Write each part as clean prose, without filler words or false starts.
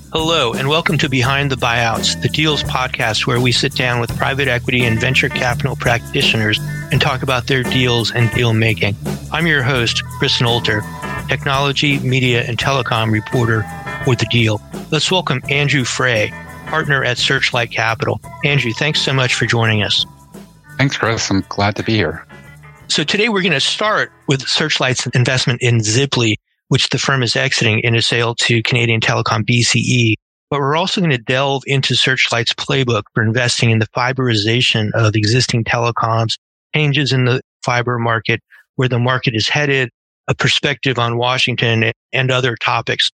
Hello, and welcome to Behind the Buyouts, the Deals podcast, where we sit down with private equity and venture capital practitioners and talk about their deals and deal making. I'm your host, Chris Nolter, technology, media, and telecom reporter for The Deal. Let's welcome Andrew Frey, partner at Searchlight Capital. Andrew, thanks so much for joining us. Thanks, Chris. I'm glad to be here. So today we're going to start with Searchlight's investment in Ziply, which the firm is exiting in a sale to Canadian Telecom BCE. But we're also going to delve into Searchlight's playbook for investing in the fiberization of existing telecoms, changes in the fiber market, where the market is headed, a perspective on Washington, and other topics.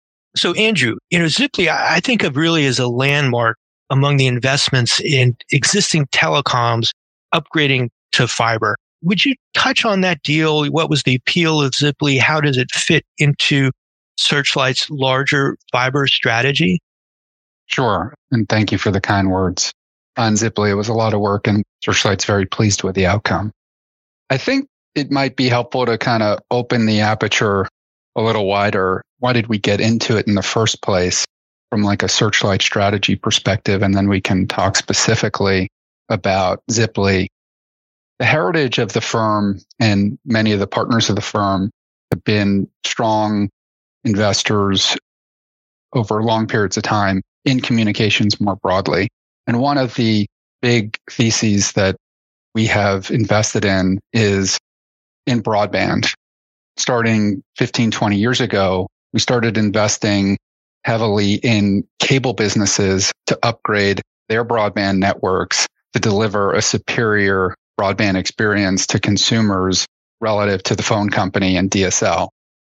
So Andrew, Ziply, I think of really as a landmark among the investments in existing telecoms upgrading to fiber. Would you touch on that deal? What was the appeal of Ziply? How does it fit into Searchlight's larger fiber strategy? Sure. And thank you for the kind words on Ziply. It was a lot of work and Searchlight's very pleased with the outcome. I think it might be helpful to kind of open the aperture a little wider. Why did we get into it in the first place from like a Searchlight strategy perspective? And then we can talk specifically about Ziply. The heritage of the firm and many of the partners of the firm have been strong investors over long periods of time in communications more broadly. And one of the big theses that we have invested in is in broadband. Starting 15, 20 years ago, we started investing heavily in cable businesses to upgrade their broadband networks to deliver a superior broadband experience to consumers relative to the phone company and DSL.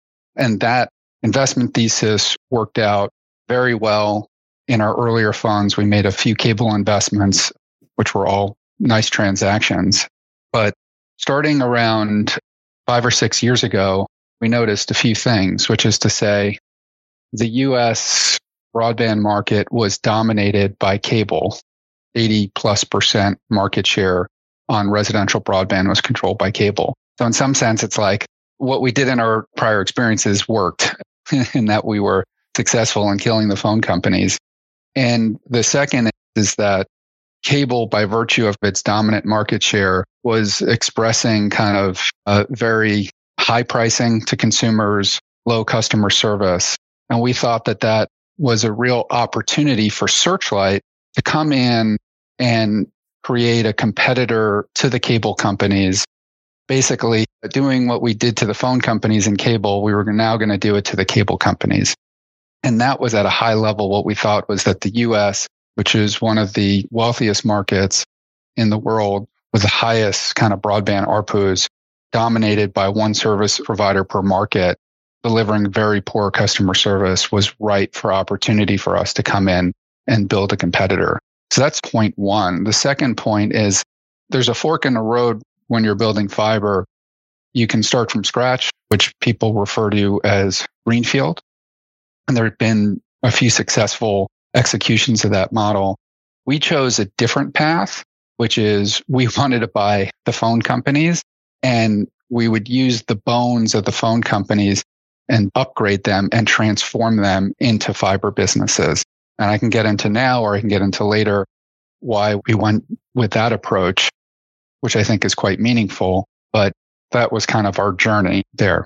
And that investment thesis worked out very well in our earlier funds. We made a few cable investments, which were all nice transactions. But starting around 5 or 6 years ago, we noticed a few things, which is to say the US broadband market was dominated by cable. 80+% market share on residential broadband was controlled by cable. So in some sense, it's like what we did in our prior experiences worked in that we were successful in killing the phone companies. And the second is that cable, by virtue of its dominant market share, was expressing kind of a very high pricing to consumers, low customer service. And we thought that that was a real opportunity for Searchlight to come in and create a competitor to the cable companies, basically doing what we did to the phone companies in cable. We were now going to do it to the cable companies. And that was at a high level. What we thought was that the US, which is one of the wealthiest markets in the world with the highest kind of broadband ARPUs, dominated by one service provider per market, delivering very poor customer service, was ripe for opportunity for us to come in and build a competitor. So that's point one. The second point is there's a fork in the road when you're building fiber. You can start from scratch, which people refer to as greenfield. And there have been a few successful executions of that model. We chose a different path, which is we wanted to buy the phone companies and we would use the bones of the phone companies and upgrade them and transform them into fiber businesses. And I can get into now, or I can get into later, why we went with that approach, which I think is quite meaningful. But that was kind of our journey there.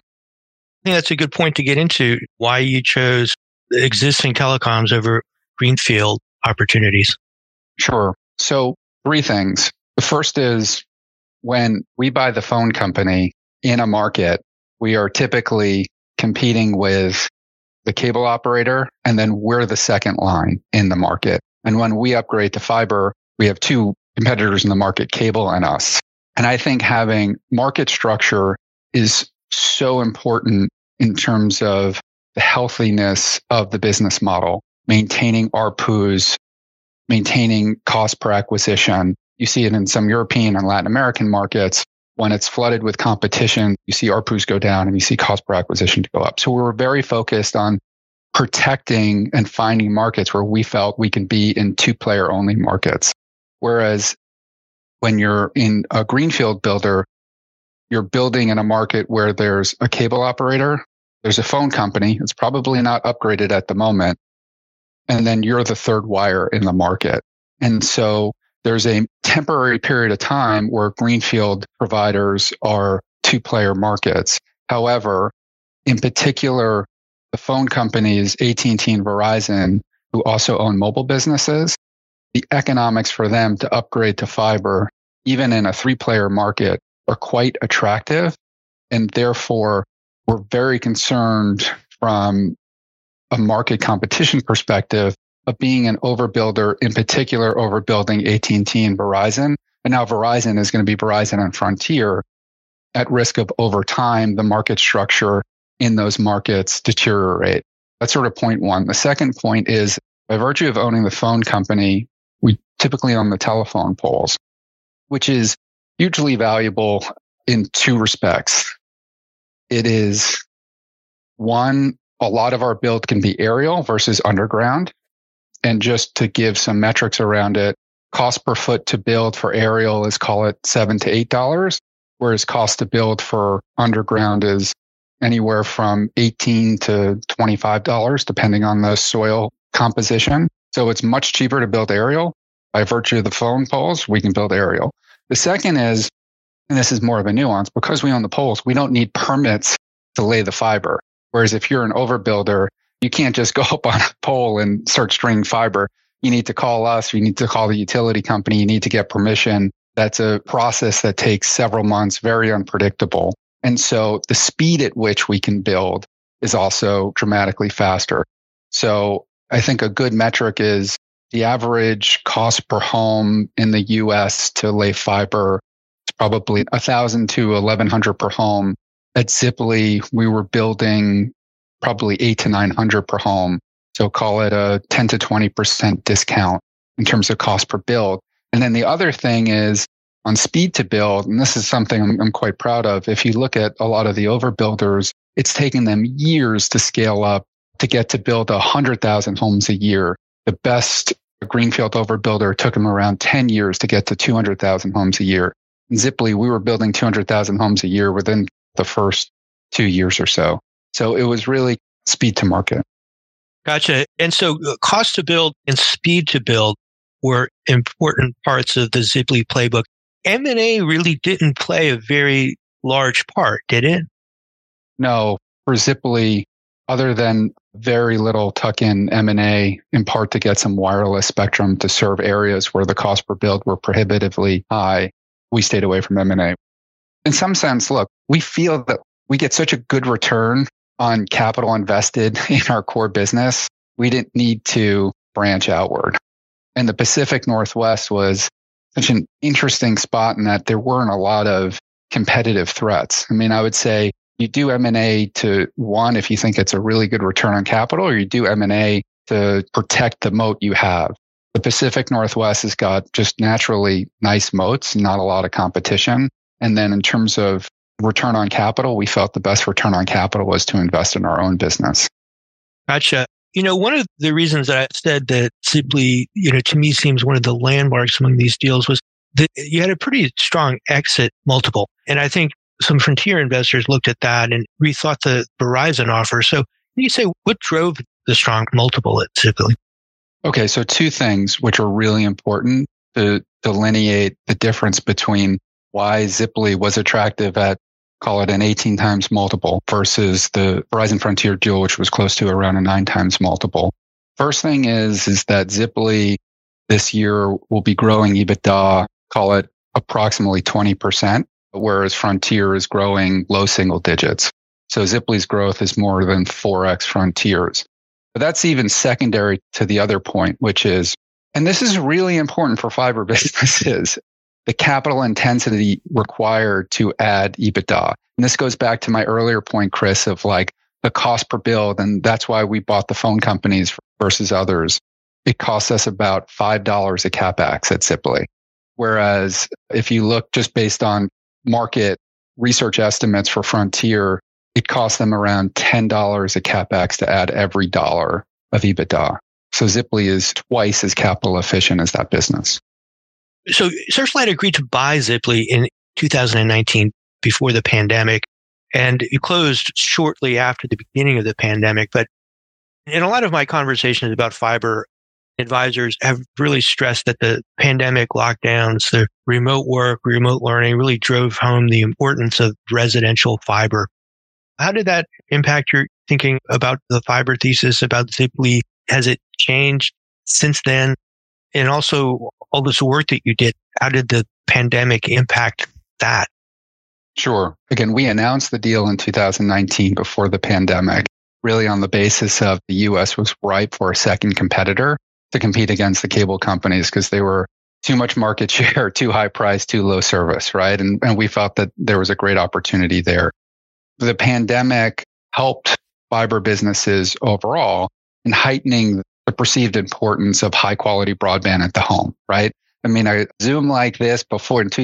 I think that's a good point to get into, why you chose existing telecoms over greenfield opportunities. Sure. So 3 things. The first is when we buy the phone company in a market, we are typically competing with the cable operator, and then we're the second line in the market. And when we upgrade to fiber, we have 2 competitors in the market, cable and us. And I think having market structure is so important in terms of the healthiness of the business model, maintaining ARPUs, maintaining cost per acquisition. You see it in some European and Latin American markets. When it's flooded with competition, you see ARPUs go down and you see cost per acquisition to go up. So we were very focused on protecting and finding markets where we felt we can be in 2-player only markets. Whereas when you're in a greenfield builder, you're building in a market where there's a cable operator, there's a phone company. It's probably not upgraded at the moment. and then you're the third wire in the market. And so there's a temporary period of time where greenfield providers are two-player markets. However, in particular, the phone companies, AT&T and Verizon, who also own mobile businesses, the economics for them to upgrade to fiber, even in a three-player market, are quite attractive. And therefore, we're very concerned from a market competition perspective of being an overbuilder, in particular overbuilding AT&T and Verizon. And now Verizon is going to be Verizon and Frontier, at risk of over time, the market structure in those markets deteriorate. That's sort of point one. The second point is, by virtue of owning the phone company, we typically own the telephone poles, which is hugely valuable in two respects. It is, one, a lot of our build can be aerial versus underground. And just to give some metrics around it, cost per foot to build for aerial is, call it $7 to $8, whereas cost to build for underground is anywhere from $18 to $25, depending on the soil composition. So it's much cheaper to build aerial. By virtue of the phone poles, we can build aerial. The second is, and this is more of a nuance, because we own the poles, we don't need permits to lay the fiber. Whereas if you're an overbuilder, you can't just go up on a pole and start stringing fiber. You need to call us, you need to call the utility company, you need to get permission. That's a process that takes several months, very unpredictable. And so the speed at which we can build is also dramatically faster. So I think a good metric is the average cost per home in the US to lay fiber is probably $1,000 to $1,100 per home. At Ziply, we were building probably $800 to $900 per home. So call it a 10 to 20% discount in terms of cost per build. And then the other thing is on speed to build, and this is something I'm quite proud of. If you look at a lot of the overbuilders, it's taken them years to scale up to get to build 100,000 homes a year. The best greenfield overbuilder took them around 10 years to get to 200,000 homes a year. In Ziply, we were building 200,000 homes a year within the first 2 years or so. So it was really speed to market. Gotcha. And so cost to build and speed to build were important parts of the Ziply playbook. M&A really didn't play a very large part, did it? No, for Ziply, other than very little tuck-in M&A, in part to get some wireless spectrum to serve areas where the cost per build were prohibitively high, we stayed away from M&A. In some sense, look, we feel that we get such a good return on capital invested in our core business. We didn't need to branch outward. And the Pacific Northwest was such an interesting spot in that there weren't a lot of competitive threats. I mean, I would say you do M&A to, one, if you think it's a really good return on capital, or you do M&A to protect the moat you have. The Pacific Northwest has got just naturally nice moats, not a lot of competition. And then in terms of return on capital, we felt the best return on capital was to invest in our own business. Gotcha. You know, one of the reasons that I said that Ziply, to me seems one of the landmarks among these deals was that you had a pretty strong exit multiple. And I think some Frontier investors looked at that and rethought the Verizon offer. So can you say what drove the strong multiple at Ziply? Okay, so two things which are really important to delineate the difference between why Ziply was attractive at, call it an 18 times multiple, versus the Verizon Frontier deal, which was close to around a 9 times multiple. First thing is that Ziply this year will be growing EBITDA, call it approximately 20%, whereas Frontier is growing low single digits. So Ziply's growth is more than 4x Frontier's. But that's even secondary to the other point, which is, and this is really important for fiber businesses, the capital intensity required to add EBITDA. And this goes back to my earlier point, Chris, of like the cost per build. And that's why we bought the phone companies versus others. It costs us about $5 a CapEx at Ziply. Whereas if you look just based on market research estimates for Frontier, it costs them around $10 a CapEx to add every dollar of EBITDA. So Ziply is twice as capital efficient as that business. So Searchlight agreed to buy Ziply in 2019 before the pandemic, and it closed shortly after the beginning of the pandemic. But In a lot of my conversations about fiber, advisors have really stressed that the pandemic lockdowns, the remote work, remote learning really drove home the importance of residential fiber. How did that impact your thinking about the fiber thesis, about Ziply? Has it changed since then? And also all this work that you did, how did the pandemic impact that? Sure. Again, we announced the deal in 2019 before the pandemic, really on the basis of the U.S. was ripe for a second competitor to compete against the cable companies because they were too much market share, too high price, too low service, right? And we felt that there was a great opportunity there. The pandemic helped fiber businesses overall in heightening the perceived importance of high quality broadband at the home, right? I mean, a Zoom like this before in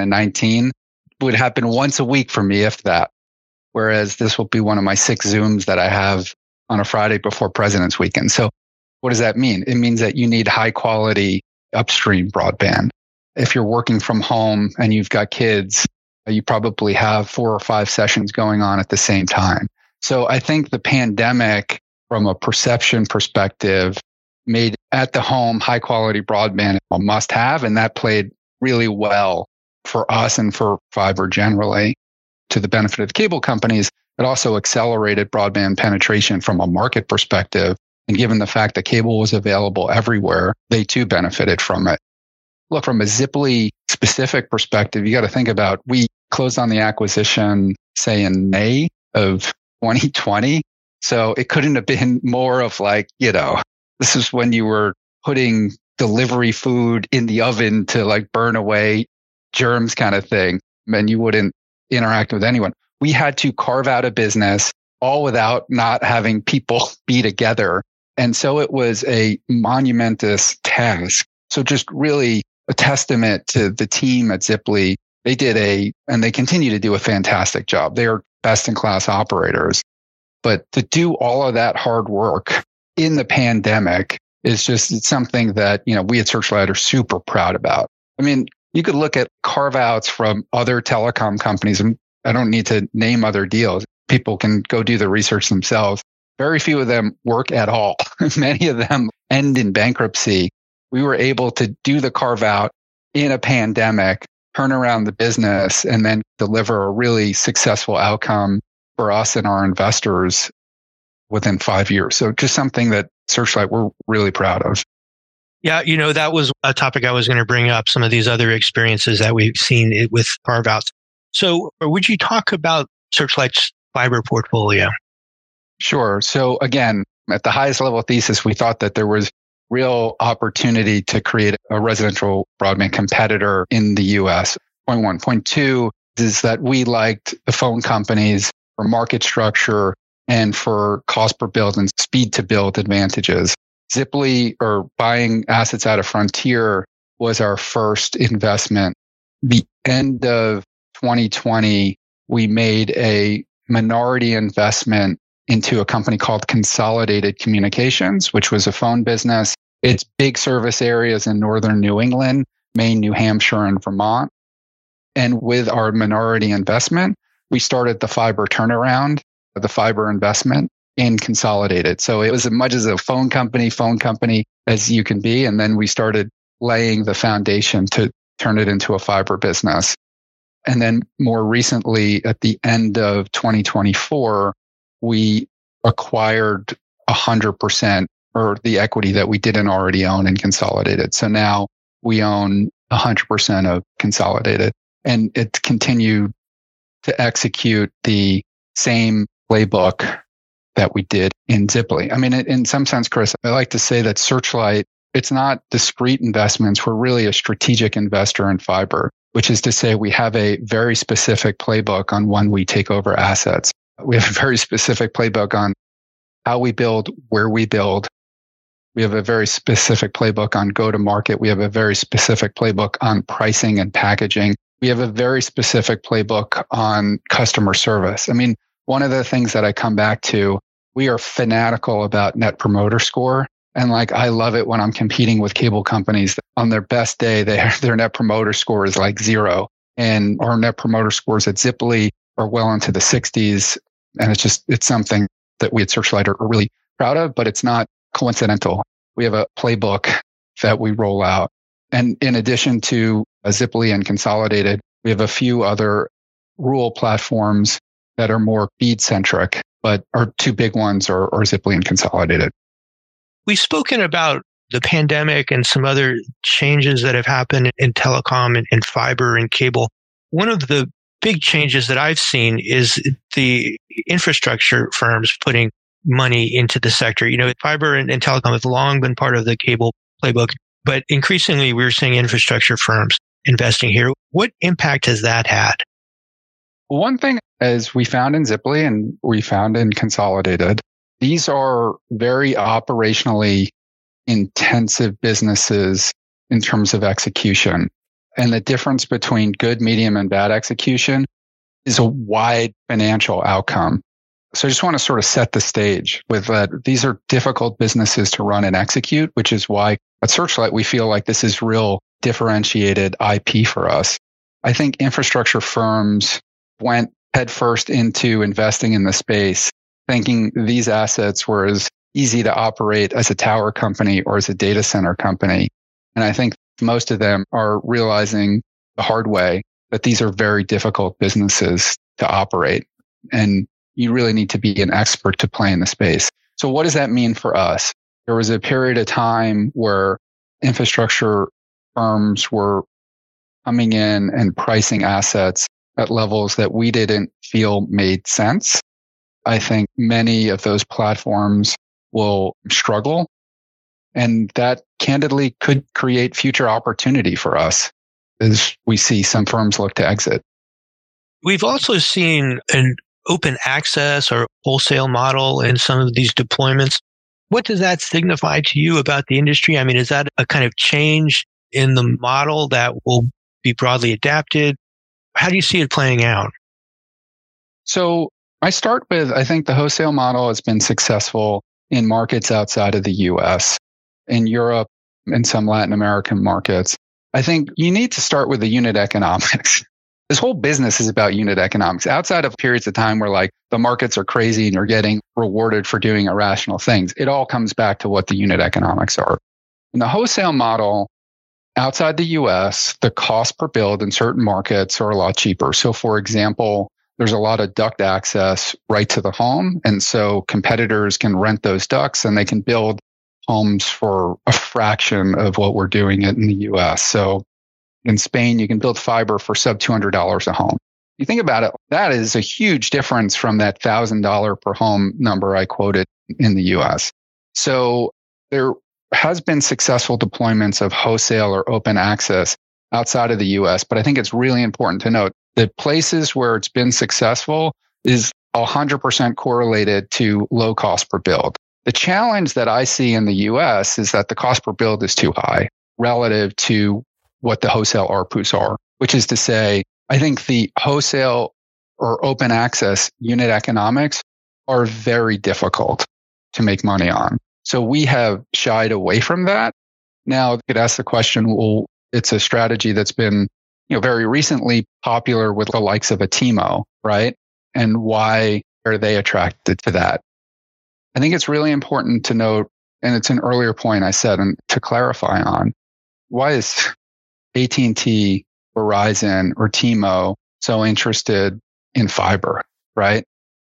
2019 would happen once a week for me, if that. Whereas this will be one of my 6 Zooms that I have on a Friday before President's Weekend. So what does that mean? It means that you need high quality upstream broadband. If you're working from home and you've got kids, you probably have 4 or 5 sessions going on at the same time. So I think the pandemic, from a perception perspective, made at the home high quality broadband a must have. And that played really well for us and for fiber generally to the benefit of the cable companies. It also accelerated broadband penetration from a market perspective. And given the fact that cable was available everywhere, they too benefited from it. Look, from a Ziply specific perspective, you got to think about, we closed on the acquisition, say in May of 2020. So it couldn't have been more of like, this is when you were putting delivery food in the oven to like burn away germs kind of thing. And you wouldn't interact with anyone. We had to carve out a business all without not having people be together. And so it was a monumentous task. So just really a testament to the team at Ziply. They did and they continue to do a fantastic job. They are best in class operators. But to do all of that hard work in the pandemic is just something that, we at Searchlight are super proud about. I mean, you could look at carve outs from other telecom companies, and I don't need to name other deals. People can go do the research themselves. Very few of them work at all. Many of them end in bankruptcy. We were able to do the carve out in a pandemic, turn around the business, and then deliver a really successful outcome for us and our investors within 5 years. So just something that Searchlight we're really proud of. Yeah, that was a topic I was going to bring up, some of these other experiences that we've seen with carve-outs. So would you talk about Searchlight's fiber portfolio? Sure. So again, at the highest level thesis, we thought that there was real opportunity to create a residential broadband competitor in the US. Point 1. Point 2 is that we liked the phone companies for market structure and for cost per build and speed to build advantages. Ziply, or buying assets out of Frontier, was our first investment. The end of 2020, we made a minority investment into a company called Consolidated Communications, which was a phone business. It's big service areas in northern New England, Maine, New Hampshire, and Vermont. And with our minority investment, we started the fiber turnaround, the fiber investment in Consolidated. So it was as much as a phone company as you can be. And then we started laying the foundation to turn it into a fiber business. And then more recently, at the end of 2024, we acquired 100% or the equity that we didn't already own in Consolidated. So now we own 100% of Consolidated, and it continued to execute the same playbook that we did in Ziply. I mean, in some sense, Chris, I like to say that Searchlight, it's not discrete investments. We're really a strategic investor in fiber, which is to say we have a very specific playbook on when we take over assets. We have a very specific playbook on how we build, where we build. We have a very specific playbook on go to market. We have a very specific playbook on pricing and packaging. We have a very specific playbook on customer service. I mean, one of the things that I come back to, we are fanatical about Net Promoter Score. And I love it when I'm competing with cable companies. On their best day, their Net Promoter Score is like 0. And our Net Promoter Scores at Ziply are well into the 60s. And it's something that we at Searchlight are really proud of, but it's not coincidental. We have a playbook that we roll out. And in addition to Ziply and Consolidated, we have a few other rural platforms that are more feed centric, but our two big ones are Ziply and Consolidated. We've spoken about the pandemic and some other changes that have happened in telecom and fiber and cable. One of the big changes that I've seen is the infrastructure firms putting money into the sector. Fiber and telecom have long been part of the cable playbook, but increasingly we're seeing infrastructure firms investing here. What impact has that had? One thing, as we found in Ziply and we found in Consolidated, these are very operationally intensive businesses in terms of execution. And the difference between good, medium, and bad execution is a wide financial outcome. So I just want to sort of set the stage with that. These are difficult businesses to run and execute, which is why at Searchlight, we feel like this is real differentiated IP for us. I think infrastructure firms went headfirst into investing in the space, thinking these assets were as easy to operate as a tower company or as a data center company. And I think most of them are realizing the hard way that these are very difficult businesses to operate. And you really need to be an expert to play in the space. So what does that mean for us? There was a period of time where infrastructure firms were coming in and pricing assets at levels that we didn't feel made sense. I think many of those platforms will struggle, and that candidly could create future opportunity for us as we see some firms look to exit. We've also seen an open access or wholesale model in some of these deployments. What does that signify to you about the industry? I mean, is that a kind of change in the model that will be broadly adapted? How do you see it playing out? So I start with, I think the wholesale model has been successful in markets outside of the US, in Europe, and some Latin American markets. I think you need to start with the unit economics. This whole business is about unit economics. Outside of periods of time where like the markets are crazy and you're getting rewarded for doing irrational things, it all comes back to what the unit economics are. In the wholesale model, outside the US, the cost per build in certain markets are a lot cheaper. So for example, there's a lot of duct access right to the home. And so competitors can rent those ducts and they can build homes for a fraction of what we're doing in the US. So in Spain, you can build fiber for sub $200 a home. You think about it, that is a huge difference from that $1,000 per home number I quoted in the US. So there has been successful deployments of wholesale or open access outside of the US, but I think it's really important to note that places where it's been successful is 100% correlated to low cost per build. The challenge that I see in the US is that the cost per build is too high relative to what the wholesale ARPUs are, which is to say, I think the wholesale or open access unit economics are very difficult to make money on. So we have shied away from that. Now, you could ask the question, well, it's a strategy that's been, very recently popular with the likes of a T-Mo, right? And why are they attracted to that? I think it's really important to note, and it's an earlier point I said, and to clarify on, why is AT&T, Verizon, or T-Mo so interested in fiber, right?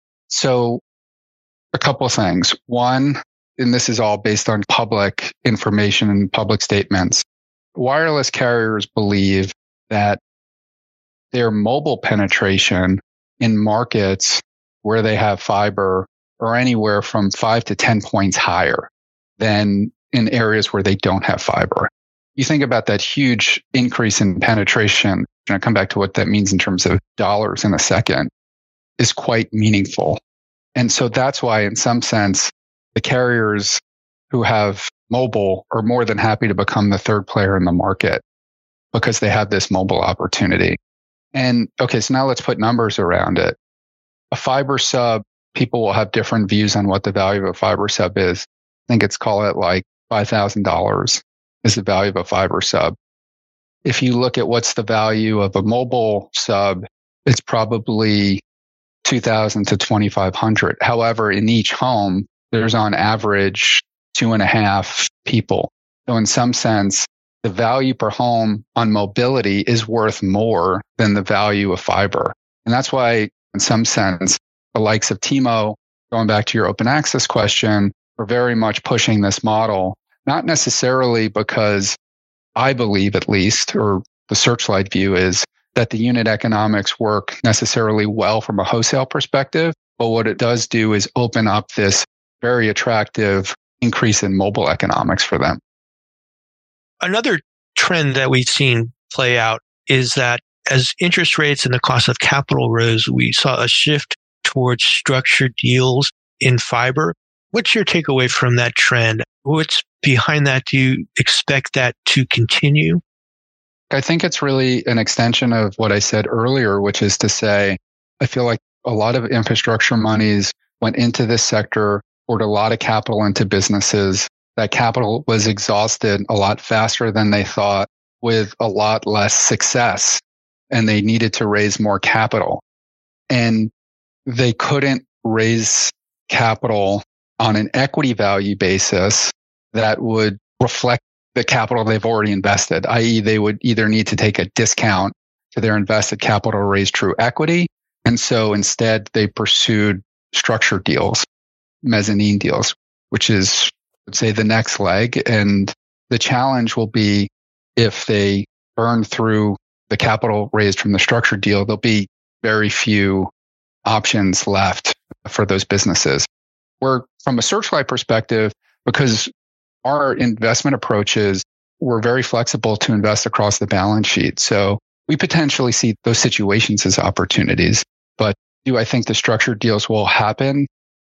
So a couple of things. One, and this is all based on public information and public statements, wireless carriers believe that their mobile penetration in markets where they have fiber are anywhere from 5 to 10 points higher than in areas where they don't have fiber. You think about that huge increase in penetration, and I'll come back to what that means in terms of dollars in a second, is quite meaningful. And so that's why, in some sense, the carriers who have mobile are more than happy to become the third player in the market because they have this mobile opportunity. And okay, so now let's put numbers around it. A fiber sub, people will have different views on what the value of a fiber sub is. I think it's call it like $5,000 is the value of a fiber sub. If you look at what's the value of a mobile sub, it's probably $2,000 to $2,500. However, in each home, there's on average 2.5 people. So in some sense, the value per home on mobility is worth more than the value of fiber. And that's why, in some sense, the likes of T-Mo, going back to your open access question, are very much pushing this model, not necessarily because I believe, at least, or the Searchlight view is that the unit economics work necessarily well from a wholesale perspective. But what it does do is open up this very attractive increase in mobile economics for them. Another trend that we've seen play out is that as interest rates and the cost of capital rose, we saw a shift towards structured deals in fiber. What's your takeaway from that trend? What's behind that? Do you expect that to continue? I think it's really an extension of what I said earlier, which is to say, I feel like a lot of infrastructure monies went into this sector, poured a lot of capital into businesses. That capital was exhausted a lot faster than they thought, with a lot less success, and they needed to raise more capital. And they couldn't raise capital on an equity value basis that would reflect the capital they've already invested, i.e. they would either need to take a discount to their invested capital to raise true equity. And so instead they pursued structured deals, mezzanine deals, which is, let's say, the next leg. And the challenge will be if they burn through the capital raised from the structured deal, there'll be very few options left for those businesses. Where from a Searchlight perspective, because our investment approaches, we're very flexible to invest across the balance sheet. So we potentially see those situations as opportunities. But do I think the structured deals will happen?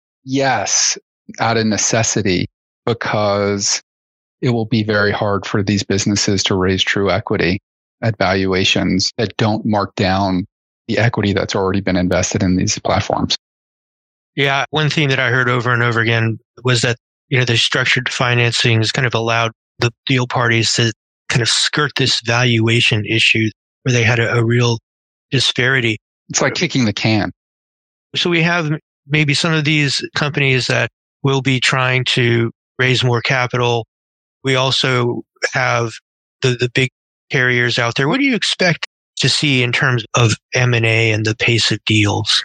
Yes, out of necessity, because it will be very hard for these businesses to raise true equity at valuations that don't mark down the equity that's already been invested in these platforms. Yeah, one thing that I heard over and over again was that the structured financing has kind of allowed the deal parties to kind of skirt this valuation issue where they had a real disparity. It's like kicking the can. So we have maybe some of these companies that will be trying to raise more capital. We also have the big carriers out there. What do you expect to see in terms of M&A and the pace of deals?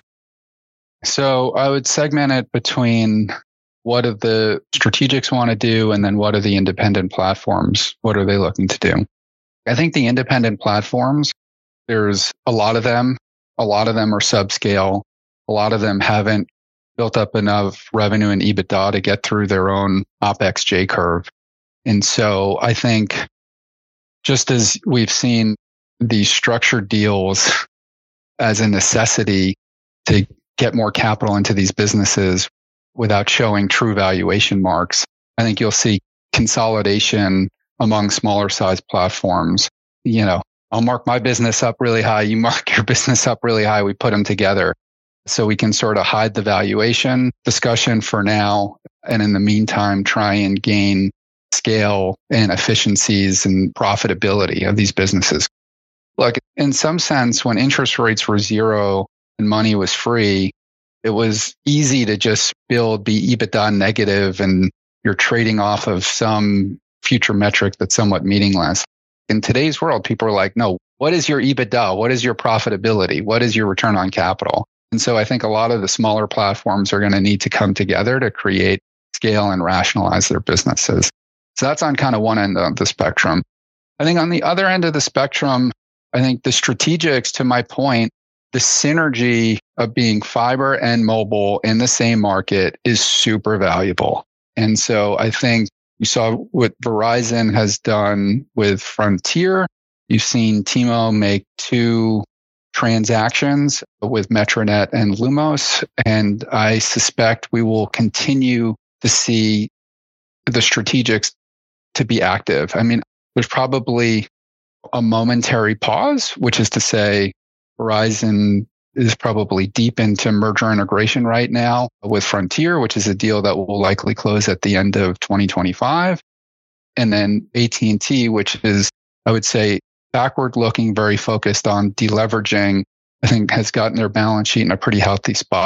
So I would segment it between what do the strategics want to do, and then what are the independent platforms? What are they looking to do? I think the independent platforms, there's a lot of them. A lot of them are subscale. A lot of them haven't built up enough revenue and EBITDA to get through their own OpEx J curve. And so I think just as we've seen these structured deals as a necessity to get more capital into these businesses without showing true valuation marks, I think you'll see consolidation among smaller sized platforms. I'll mark my business up really high. You mark your business up really high. We put them together so we can sort of hide the valuation discussion for now. And in the meantime, try and gain scale and efficiencies and profitability of these businesses. Look, in some sense, when interest rates were zero and money was free, it was easy to just be EBITDA negative, and you're trading off of some future metric that's somewhat meaningless. In today's world, people are like, no, what is your EBITDA? What is your profitability? What is your return on capital? And so I think a lot of the smaller platforms are going to need to come together to create scale and rationalize their businesses. So that's on kind of one end of the spectrum. I think on the other end of the spectrum, I think the strategics, to my point, the synergy of being fiber and mobile in the same market is super valuable. And so I think you saw what Verizon has done with Frontier. You've seen T-Mo make 2 transactions with Metronet and Lumos. And I suspect we will continue to see the strategics to be active. I mean, there's probably a momentary pause, which is to say Verizon is probably deep into merger integration right now with Frontier, which is a deal that will likely close at the end of 2025. And then AT&T, which is, I would say, backward looking, very focused on deleveraging, I think has gotten their balance sheet in a pretty healthy spot.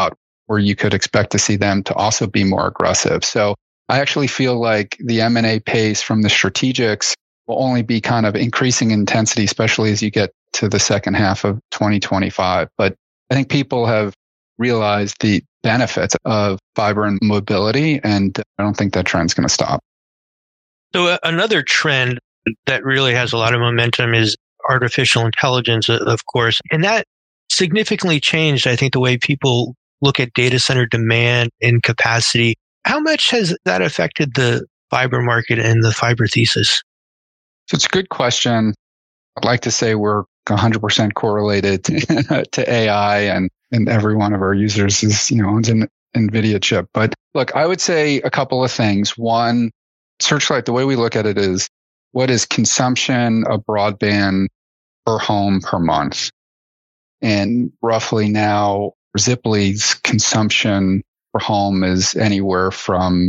where you could expect to see them to also be more aggressive. So I actually feel like the M&A pace from the strategics will only be kind of increasing intensity, especially as you get to the second half of 2025. But I think people have realized the benefits of fiber and mobility, and I don't think that trend's going to stop. So another trend that really has a lot of momentum is artificial intelligence, of course, and that significantly changed, I think, the way people look at data center demand and capacity. How much has that affected the fiber market and the fiber thesis? So it's a good question. I'd like to say we're 100% correlated to AI and every one of our users is, owns an NVIDIA chip. But look, I would say a couple of things. One, Searchlight, the way we look at it is what is consumption of broadband per home per month? And roughly now, Ziply's consumption per home is anywhere from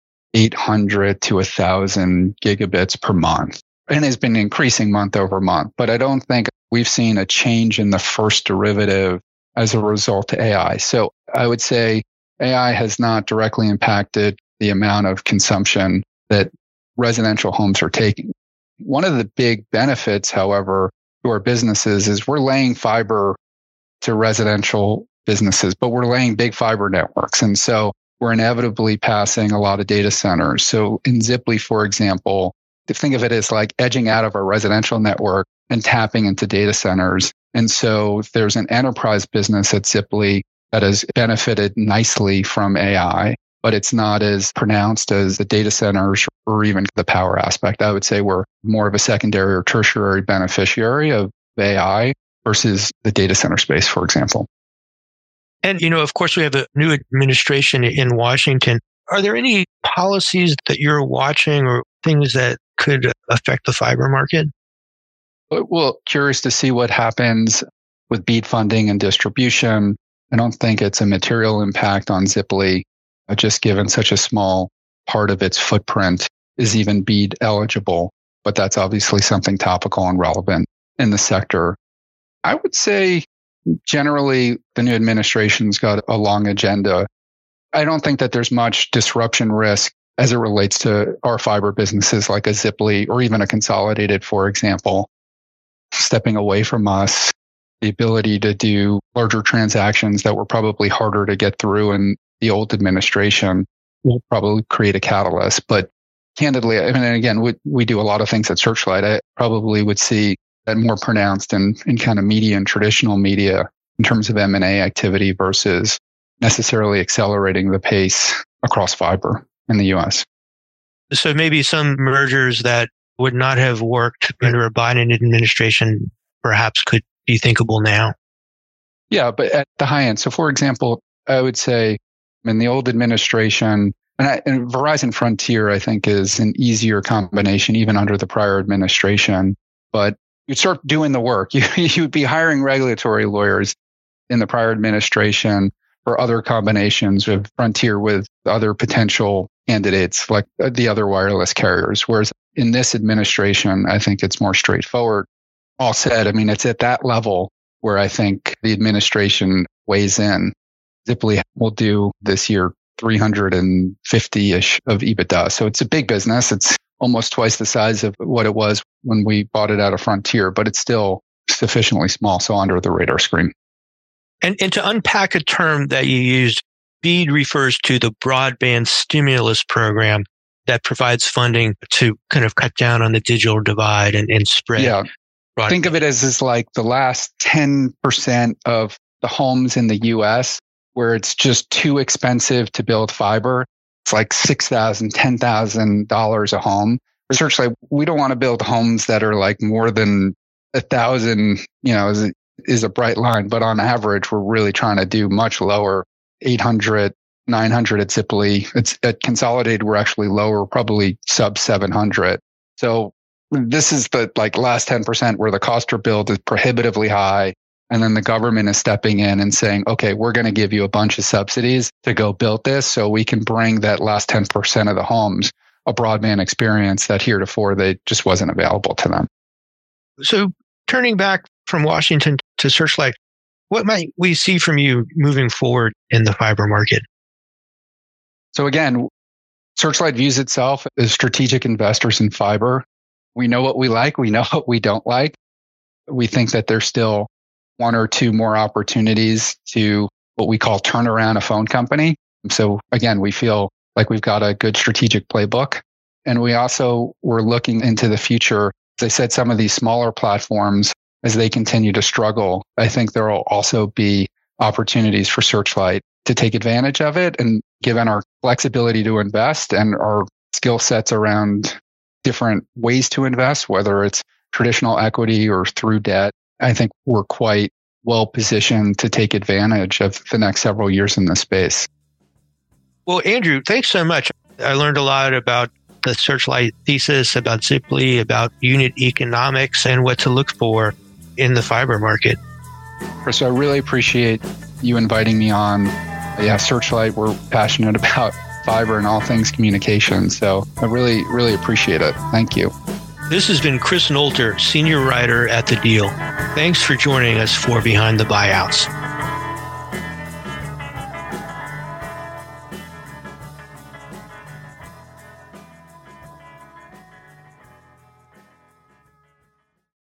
800 to 1,000 gigabits per month and has been increasing month over month. But I don't think we've seen a change in the first derivative as a result of AI. So I would say AI has not directly impacted the amount of consumption that residential homes are taking. One of the big benefits, however, to our businesses is we're laying fiber to residential businesses, but we're laying big fiber networks. And so we're inevitably passing a lot of data centers. So in Ziply, for example, think of it as like edging out of our residential network and tapping into data centers. And so there's an enterprise business at Ziply that has benefited nicely from AI, but it's not as pronounced as the data centers or even the power aspect. I would say we're more of a secondary or tertiary beneficiary of AI versus the data center space, for example. And, of course, we have a new administration in Washington. Are there any policies that you're watching or things that could affect the fiber market? Well, curious to see what happens with BEAD funding and distribution. I don't think it's a material impact on Ziply, just given such a small part of its footprint is even BEAD eligible. But that's obviously something topical and relevant in the sector. I would say generally the new administration's got a long agenda. I don't think that there's much disruption risk as it relates to our fiber businesses like a Ziply or even a Consolidated, for example, stepping away from us, the ability to do larger transactions that were probably harder to get through in the old administration will probably create a catalyst. But candidly, I mean, again, we do a lot of things at Searchlight. I probably would see that more pronounced in kind of media and traditional media in terms of M&A activity versus necessarily accelerating the pace across fiber in the U.S. So maybe some mergers that would not have worked under a Biden administration perhaps could be thinkable now. Yeah, but at the high end. So for example, I would say in the old administration, and Verizon Frontier, I think, is an easier combination even under the prior administration. But you'd start doing the work. You'd be hiring regulatory lawyers in the prior administration for other combinations of Frontier with other potential candidates like the other wireless carriers. Whereas in this administration, I think it's more straightforward. All said, I mean, it's at that level where I think the administration weighs in. Ziply will do this year 350-ish of EBITDA. So it's a big business. It's almost twice the size of what it was when we bought it out of Frontier, but it's still sufficiently small, so under the radar screen. And to unpack a term that you used, BEAD refers to the broadband stimulus program that provides funding to kind of cut down on the digital divide and spread. Yeah. Broadband. Think of it as like the last 10% of the homes in the US where it's just too expensive to build fiber. It's like $6,000, $10,000 a home. For Searchlight, we don't want to build homes that are like more than 1,000, is a bright line. But on average, we're really trying to do much lower, 800, 900 at Ziply. It's at Consolidated, we're actually lower, probably sub 700. So this is the last 10% where the cost to build is prohibitively high. And then the government is stepping in and saying, okay, we're going to give you a bunch of subsidies to go build this so we can bring that last 10% of the homes a broadband experience that heretofore they just wasn't available to them. So turning back from Washington to Searchlight, What might we see from you moving forward in the fiber market? So again, Searchlight views itself as strategic investors in fiber. We know what we like. We know what we don't like. We think that there's still one or two more opportunities to what we call turn around a phone company. So again, we feel like we've got a good strategic playbook. And we also were looking into the future. As I said, some of these smaller platforms, as they continue to struggle, I think there will also be opportunities for Searchlight to take advantage of it. And given our flexibility to invest and our skill sets around different ways to invest, whether it's traditional equity or through debt, I think we're quite well positioned to take advantage of the next several years in this space. Well, Andrew, thanks so much. I learned a lot about the Searchlight thesis, about Ziply, about unit economics, and what to look for in the fiber market. Chris, I really appreciate you inviting me on. Yeah, Searchlight, we're passionate about fiber and all things communication. So I really, really appreciate it. Thank you. This has been Chris Noelter, Senior Writer at The Deal. Thanks for joining us for Behind the Buyouts.